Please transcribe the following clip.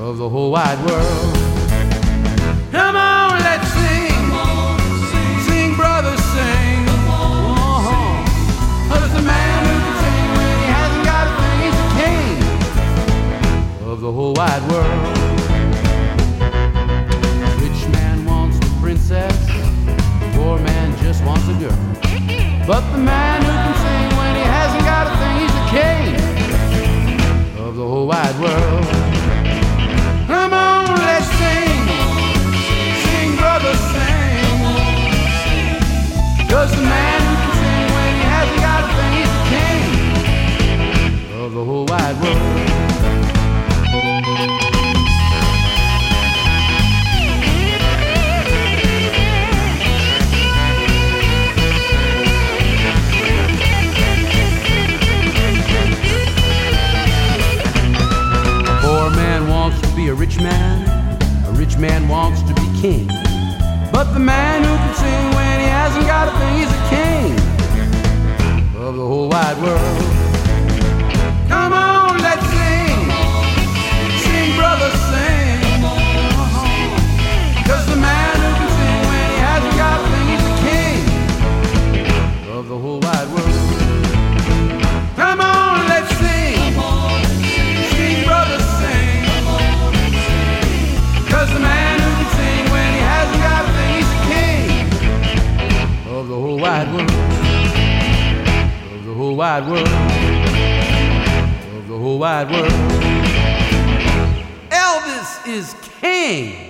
of the whole wide world. Come on, let's sing. Sing, brother, sing. There's a man who can sing when he hasn't got a thing. He's the king of the whole wide world. Rich man wants a princess, poor man just wants a girl. But the man who can sing when he hasn't got a thing, he's the king of the whole wide world. Come on, let's sing. Sing, brother, sing. 'Cause the man who can sing when he hasn't got a thing, he's the king of the whole wide world. A rich man wants to be king. But the man who can sing when he hasn't got a thing, he's the king of the whole wide world. Come on, let's sing. Sing, brother, sing. 'Cause the man who can sing when he hasn't got a thing, he's the king of the whole wide world. Come on, let's sing. Sing, brother, sing. 'Cause the man who can sing when he hasn't got a thing, he's the king of the whole wide world. Of the whole wide world. Of the whole wide world. Elvis is king.